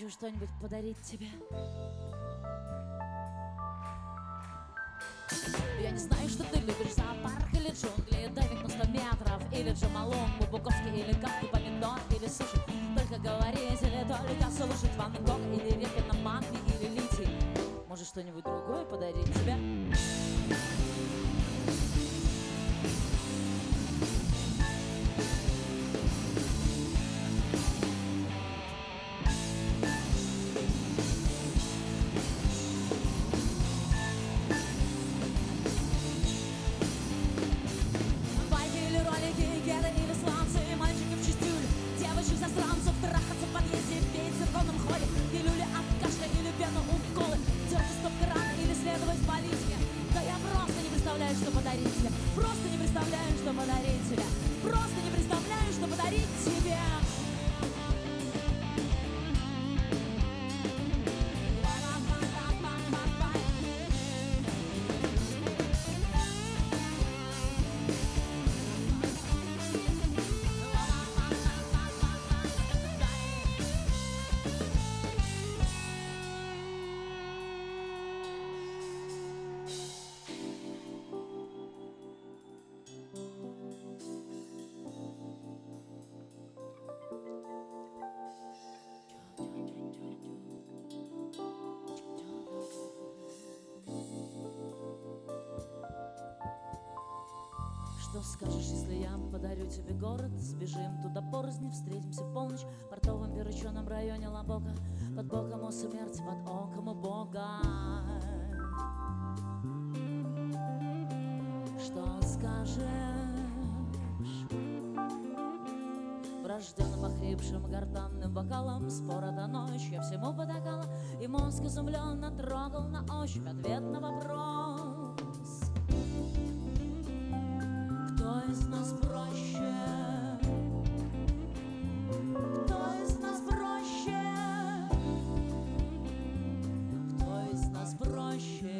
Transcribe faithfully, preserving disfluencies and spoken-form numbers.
хочу что-нибудь подарить тебе. Я не знаю, что ты любишь, зоопарк или джунгли, дайвинг на сто метров, или Джамалунгму, Буковский, или капки, помидор, или суши. Только говорить или только слушать Ван Гога, или реки на магне, или литий. Может, что-нибудь другое подарить тебе? Что подарить тебе? Просто не представляю, что подарить тебе. Просто не представляю, что подарить тебе. Что скажешь, если я подарю тебе город? Сбежим туда порознь, встретимся в полночь в портовом переченом районе Лабока. Под боком у смерти, под оком у Бога. Что скажешь врожденным, охрипшим, гортанным бокалом? Спора до ночи, я всему потакала, и мозг изумленно трогал на ощупь ответ на вопрос: кто из нас проще? Кто из нас проще? Кто из нас проще?